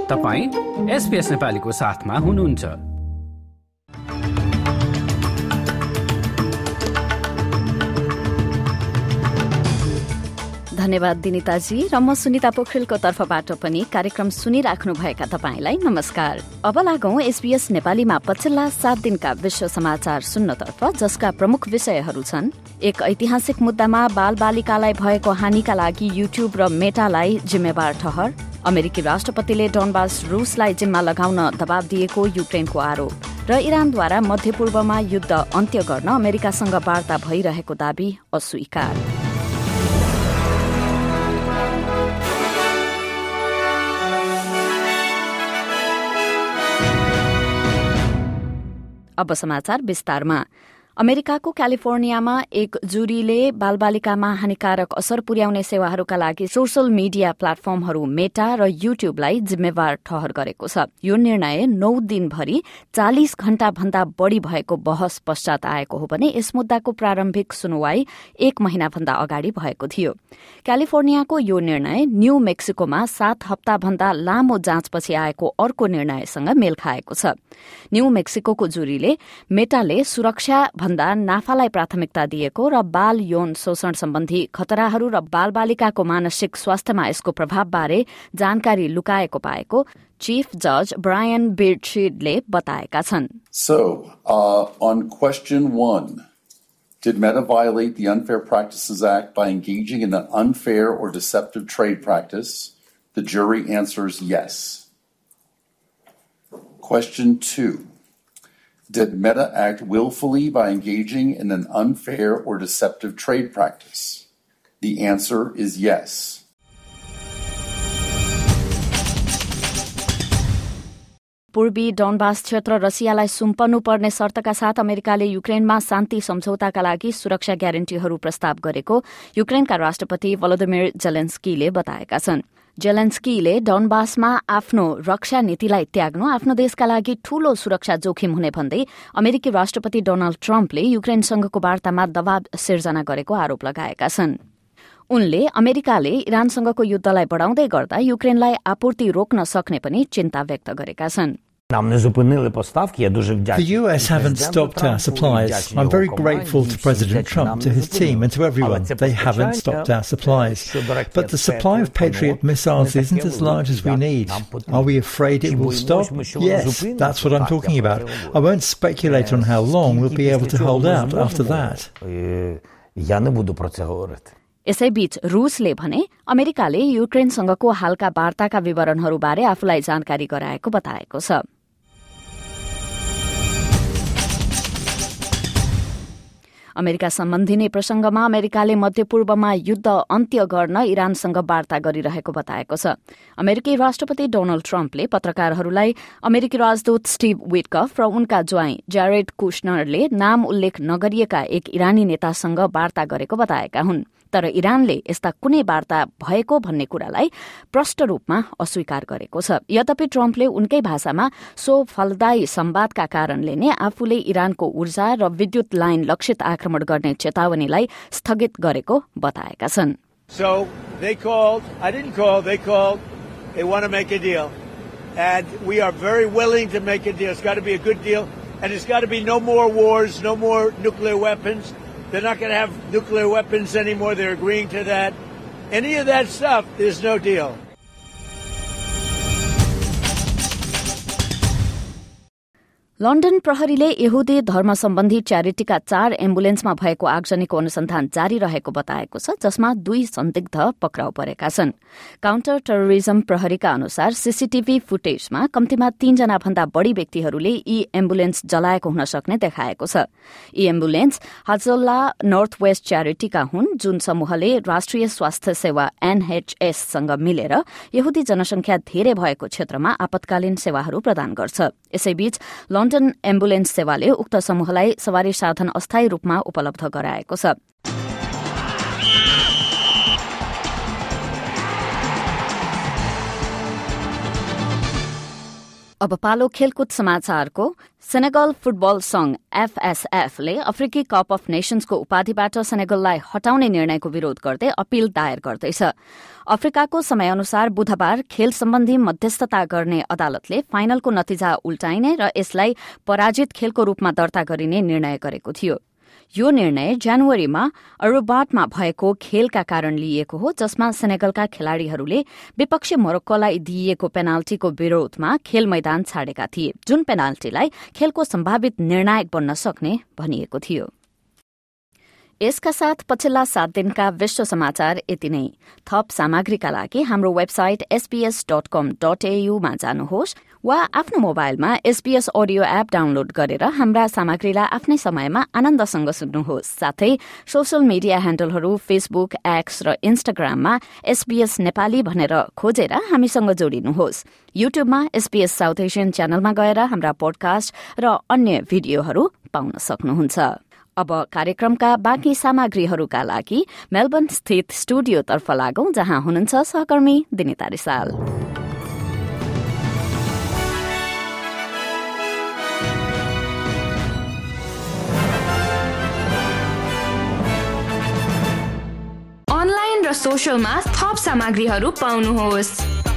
तपाईं SBS नेपालीको साथमा हुनुहुन्छ। धन्यवाद दिनिताजी र म सुनिता पोखरेलको तर्फबाट पनि कार्यक्रम सुनिराख्नु भएका तपाईंलाई नमस्कार। अब लागौं SBS नेपालीमा पछिल्ला 7 दिनका विश्व समाचार सुन्नतर्फ, जसका प्रमुख विषयहरू छन्। एक ऐतिहासिक मुद्दामा बालबालिकालाई भएको हानिका लागि युट्युब र मेटालाई जिम्मेवार ठहर। अमेरिकी राष्ट्रपतिले डनबास रुसलाई जिम्मा लगाउन दबाव दिएको युक्रेनको आरोप र इरानद्वारा मध्यपूर्वमा युद्ध अन्त्य गर्न अमेरिकासँग वार्ता भइरहेको दाबी अस्वीकार। अब समाचार विस्तारमा। अमेरिकाको क्यालिफोर्नियामा एक जुरीले बालबालिकामा हानिकारक असर पुर्याउने सेवाहरूका लागि सोशल मिडिया प्लेटफर्महरू मेटा र युट्युबलाई जिम्मेवार ठहर गरेको छ। यो निर्णय 9 दिनभरि 40 घण्टा भन्दा बढ़ी भएको बहस पश्चात आएको हो भने यस मुद्दाको प्रारम्भिक सुनवाई 1 महिनाभन्दा अगाडि भएको थियो। क्यालिफोर्नियाको यो निर्णय न्यू मेक्सिकोमा 7 हप्ता भन्दा लामो जाँचपछि आएको अर्को निर्णयसँग मेल खाएको छ। न्यू मेक्सिकोको जुरीले मेटाले सुरक्षा भन्दा नाफालाई प्राथमिकता दिएको र बाल यौन शोषण सम्बन्धी खतराहरू र बालबालिकाको मानसिक स्वास्थ्यमा यसको प्रभावबारे जानकारी लुकाएको पाएको चीफ जज ब्रायन बिर्डशीडले बताएका छन्। On question 1, did Meta violate the Unfair Practices Act by engaging in an unfair or deceptive trade practice? The jury answers yes. Question 2. Did Meta act willfully by engaging in an unfair or deceptive trade practice? The answer is yes. पूर्वी डनबास क्षेत्र रसियालाई सुम्पनु पर्ने शर्तका साथ अमेरिकाले युक्रेनमा शान्ति सम्झौताका लागि सुरक्षा ग्यारेन्टीहरू प्रस्ताव गरेको युक्रेनका राष्ट्रपति भलोदिमिर जेलेन्स्कीले बताएका छन्। जेलेन्स्कीले डनबासमा आफ्नो रक्षा नीतिलाई त्याग्नु आफ्नो देशका लागि ठूलो सुरक्षा जोखिम हुने भन्दै अमेरिकी राष्ट्रपति डोनाल्ड ट्रम्पले युक्रेनसँगको वार्तामा दबाव सिर्जना गरेको आरोप लगाएका छन्। उनले अमेरिकाले इरानसँगको युद्धलाई बढाउँदै गर्दा युक्रेनलाई आपूर्ति रोक्न सक्ने पनि चिन्ता व्यक्त गरेका छन्। The US haven't stopped our supplies. I'm very grateful to President Trump, to his team and to everyone. They haven't stopped our supplies. But the supply of Patriot missiles isn't as large as we need. Are we afraid it will stop? Yes, that's what I'm talking about. I won't speculate on how long we'll be able to hold out after that. यसैबीच रूसले भने अमेरिकाले युक्रेनसँगको हालका वार्ताका विवरणहरूबारे आफूलाई जानकारी गराएको बताएको छ। America सम्बन्धी नै प्रसंगमा अमेरिकाले मध्यपूर्वमा युद्ध अन्त्य गर्न इरानसँग वार्ता गरिरहेको बताएको छ। अमेरिकी राष्ट्रपति डोनाल्ड ट्रम्पले पत्रकारहरूलाई अमेरिकी राजदूत स्टिभ विटकफ र उनका ज्वाइँ जैरेड कुशनरले नाम उल्लेख नगरिएका एक इरानी नेतासँग वार्ता गरेको बताएका हुन्। तर इरानले यस्ता कुनै वार्ता भएको भन्ने कुरालाई प्रष्ट रूपमा अस्वीकार गरेको छ। यद्यपि ट्रम्पले उनकै भाषामा सो फलदायी संवादका कारणले नै आफूले इरानको ऊर्जा र विद्युत लाइन लक्षित आक्रमण गर्ने चेतावनीलाई स्थगित गरेको बताएका छन्। So they called, I didn't call, they called. They want to make a deal. And we are very willing to make a deal. It's got to be a good deal. And it's got to be no more wars, no more nuclear weapons. They're not going to have nuclear weapons anymore. They're agreeing to that. Any of that stuff, there's no deal. London प्रहरीले यहुदी धर्म सम्बन्धी च्यारिटीका 4 एम्बुलेन्समा भएको आगजनीको अनुसन्धान जारी रहेको बताएको छ, जसमा 2 संदिग्ध पक्राउ परेका छन्। काउन्टर टेरोरिजम प्रहरीका अनुसार सीसीटीभी फुटेजमा कम्तीमा 3 जना भन्दा बढ़ी व्यक्तिहरूले यी एम्बुलेन्स जलाएको हुन सक्ने देखाएको छ। यी एम्बुलेन्स हजल्ला नर्थ वेस्ट च्यारिटीका हुन्, जुन समूहले राष्ट्रिय स्वास्थ्य सेवा NHS सँग मिलेर यहुदी जनसंख्या धेरै भएको क्षेत्रमा आपतकालीन सेवाहरू प्रदान गर्छ। यसैबीच लन्डन एम्बुलेन्स सेवाले उक्त समूहलाई सवारी साधन अस्थायी रूपमा उपलब्ध गराएको छ। अब पालो खेलकुद समाचारको। सेनेगल फुटबल संघ FSFले अफ्रिकी कप अफ नेशन्सको उपाधिबाट सेनेगललाई हटाउने निर्णयको विरोध गर्दै अपील दायर गर्दैछ। अफ्रिकाको समयअनुसार बुधबार खेल सम्बन्धी मध्यस्थता गर्ने अदालतले फाइनलको नतिजा उल्टाइने र यसलाई पराजित खेलको रूपमा दर्ता गरिने निर्णय गरेको थियो। यो निर्णय जनवरीमा अरुबाटमा भएको खेलका कारण लिइएको हो, जसमा सेनेगलका खेलाड़ीहरूले विपक्षी मोरक्कोलाई दिइएको पेनाल्टीको विरोधमा खेल मैदान छाडेका थिए, जुन पेनाल्टीलाई खेलको सम्भावित निर्णायक बन्न सक्ने भनिएको थियो। यसका साथ पछिल्ला 7 दिनका विश्व समाचार यति नै। थप सामग्रीका लागि हाम्रो वेबसाइट sbs.com.au मा जानुहोस् वा आफ्नो मोबाइलमा SBS अडियो एप डाउनलोड गरेर हाम्रा सामग्रीलाई आफ्नै समयमा आनन्दसँग सुन्नुहोस्। साथै सोशल मिडिया ह्यान्डलहरू फेसबुक, एक्स र इन्स्टाग्राममा SBS नेपाली भनेर खोजेर हामीसँग जोडिनुहोस्। युट्युबमा SBS साउथ एसियन च्यानलमा गएर हाम्रा पोडकास्ट र अन्य भिडियोहरू पाउन सक्नुहुन्छ। अब कार्यक्रमका बाँकी सामग्रीहरूका लागि मेलबर्न स्थित स्टुडियोतर्फ लागौं, जहाँ हुनुहुन्छ सहकर्मी दिनिता रिसाल। अनलाइन र सोशलमा थप सामग्रीहरू पाउनुहोस्।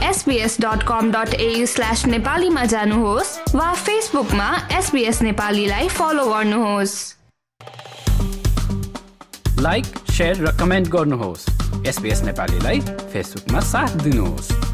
sbs.com.au/नेपालीमा जानुहोस् वा फेसबुकमा SBS नेपालीलाई फलो गर्नुहोस्। लाइक, शेयर र कमेन्ट गर्नुहोस्। SBS नेपालीलाई फेसबुकमा साथ दिनुहोस्।